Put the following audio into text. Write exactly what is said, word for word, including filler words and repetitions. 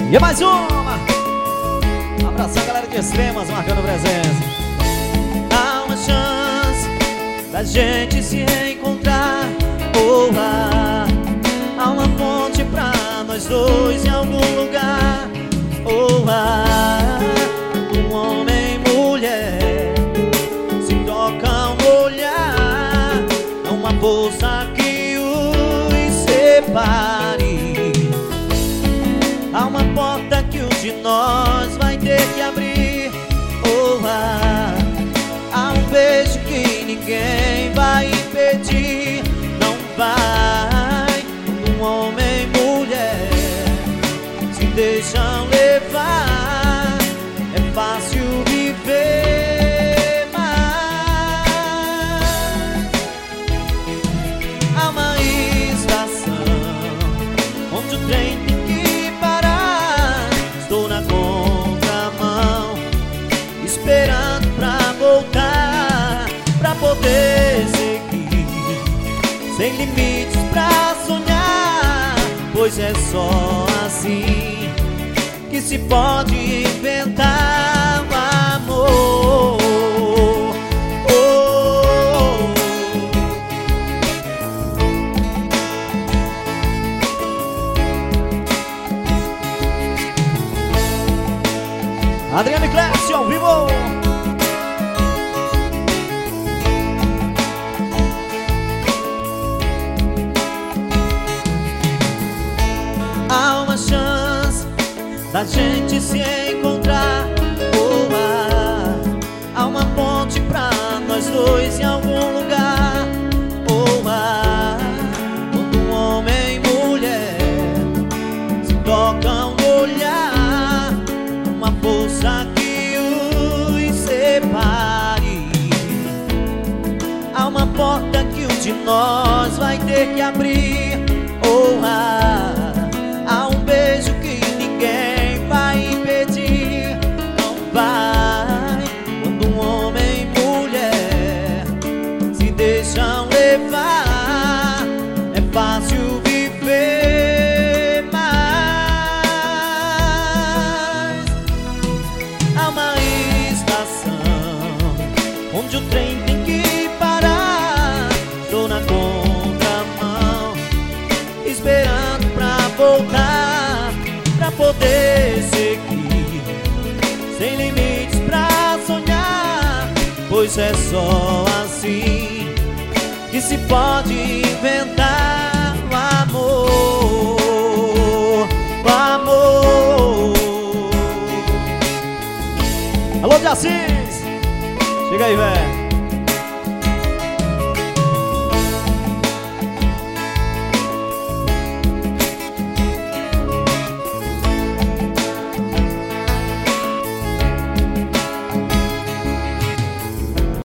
E é mais uma. Um abração, galera de Extremas, marcando presença. Há uma chance da gente se encontrar. Oh, há, há uma ponte pra nós dois em algum lugar. Oh, há um homem e mulher se tocam no olhar. Há uma força que os separe. Há uma porta que um de nós vai ter que abrir. Oh, há, há um beijo que ninguém vai impedir. Não vai. Um homem e mulher se deixam levar. É fácil viver, mas há uma estação onde o trem tem que parar. Estou na contramão, esperando pra voltar, pra poder seguir, sem limites pra sonhar. Pois é só assim que se pode inventar o amor. Oh, Adriano e Clécio ao vivo. há uma chance da gente se encontrar. Oh, há, há uma ponte pra nós dois em algum lugar. Oh, há, quando um homem e mulher se tocam no olhar. Uma força que os separe. Há uma porta que um de nós vai ter que abrir. Oh, há, há um beijo que ninguém vai impedir. Não vai. Quando um homem e mulher se deixam levar, é fácil viver, mas há uma estação onde o trem tem que parar. Estou na contramão, esperando pra voltar, pra poder seguir, sem limites pra sonhar. Pois é só assim que se pode inventar o amor. O amor. Alô, de Assis. Chega aí, velho.